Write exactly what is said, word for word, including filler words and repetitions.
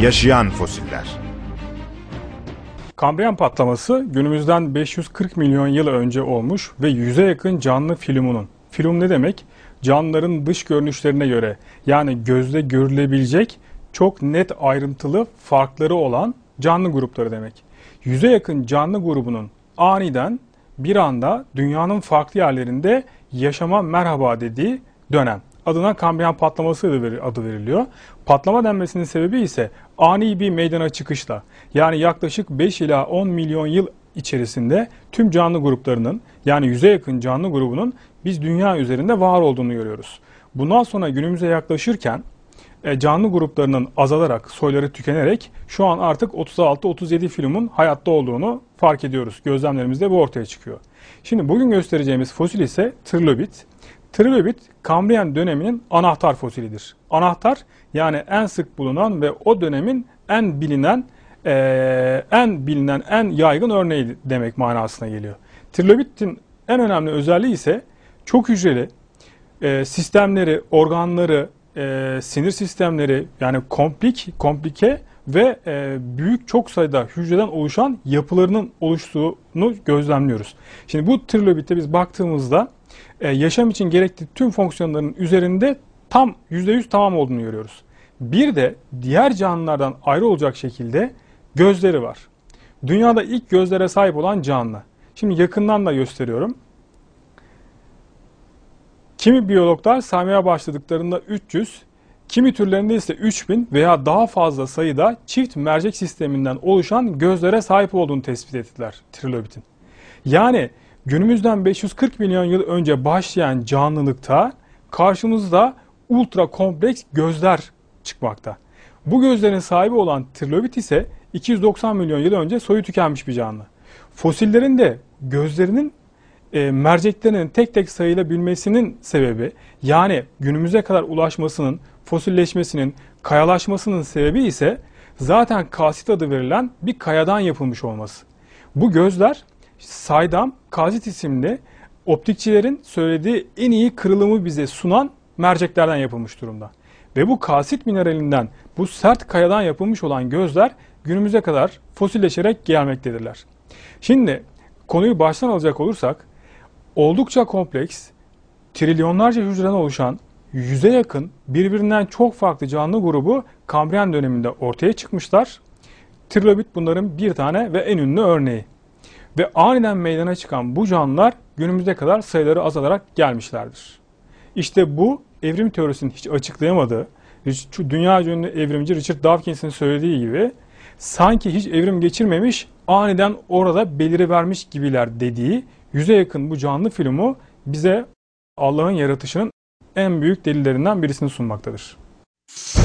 Yaşayan fosiller. Kambriyen patlaması günümüzden beş yüz kırk milyon yıl önce olmuş ve yüze yakın canlı filumunun. Filum ne demek? Canlıların dış görünüşlerine göre, yani gözle görülebilecek çok net ayrıntılı farkları olan canlı grupları demek. Yüze yakın canlı grubunun aniden bir anda dünyanın farklı yerlerinde yaşama merhaba dediği dönem. Adına Kambriyen patlaması adı veriliyor. Patlama denmesinin sebebi ise ani bir meydana çıkışla, yani yaklaşık beş ila on milyon yıl içerisinde tüm canlı gruplarının, yani yüze yakın canlı grubunun biz dünya üzerinde var olduğunu görüyoruz. Bundan sonra günümüze yaklaşırken canlı gruplarının azalarak, soyları tükenerek şu an artık otuz altı otuz yedi filumun hayatta olduğunu fark ediyoruz. Gözlemlerimizde bu ortaya çıkıyor. Şimdi bugün göstereceğimiz fosil ise trilobit. Trilobit, Kambriyen döneminin anahtar fosilidir. Anahtar, yani en sık bulunan ve o dönemin en bilinen, e, en bilinen, en yaygın örneği demek manasına geliyor. Trilobitin en önemli özelliği ise çok hücreli, e, sistemleri, organları, e, sinir sistemleri, yani komplik, komplike ve e, büyük çok sayıda hücreden oluşan yapılarının oluştuğunu gözlemliyoruz. Şimdi bu trilobitte biz baktığımızda e, yaşam için gerekli tüm fonksiyonların üzerinde tam yüzde yüz tamam olduğunu görüyoruz. Bir de diğer canlılardan ayrı olacak şekilde gözleri var. Dünyada ilk gözlere sahip olan canlı. Şimdi yakından da gösteriyorum. Kimi biyologlar saymaya başladıklarında üç yüz, kimi türlerinde ise üç bin veya daha fazla sayıda çift mercek sisteminden oluşan gözlere sahip olduğunu tespit ettiler trilobitin. Yani günümüzden beş yüz kırk milyon yıl önce başlayan canlılıkta karşımızda ultra kompleks gözler çıkmakta. Bu gözlerin sahibi olan trilobit ise iki yüz doksan milyon yıl önce soyu tükenmiş bir canlı. Fosillerin de gözlerinin e, merceklerinin tek tek sayılabilmesinin sebebi, yani günümüze kadar ulaşmasının, fosilleşmesinin, kayalaşmasının sebebi ise zaten kalsit adı verilen bir kayadan yapılmış olması. Bu gözler saydam kalsit isimli optikçilerin söylediği en iyi kırılımı bize sunan merceklerden yapılmış durumda. Ve bu kalsit mineralinden, bu sert kayadan yapılmış olan gözler günümüze kadar fosilleşerek gelmektedirler. Şimdi konuyu baştan alacak olursak, oldukça kompleks, trilyonlarca hücreden oluşan yüze yakın birbirinden çok farklı canlı grubu Kambriyen döneminde ortaya çıkmışlar. Trilobit bunların bir tane ve en ünlü örneği. Ve aniden meydana çıkan bu canlılar günümüze kadar sayıları azalarak gelmişlerdir. İşte bu evrim teorisinin hiç açıklayamadığı, dünya ünlü evrimci Richard Dawkins'in söylediği gibi sanki hiç evrim geçirmemiş, aniden orada belirivermiş gibiler dediği yüze yakın bu canlı filumu bize Allah'ın yaratışının en büyük delillerinden birisini sunmaktadır.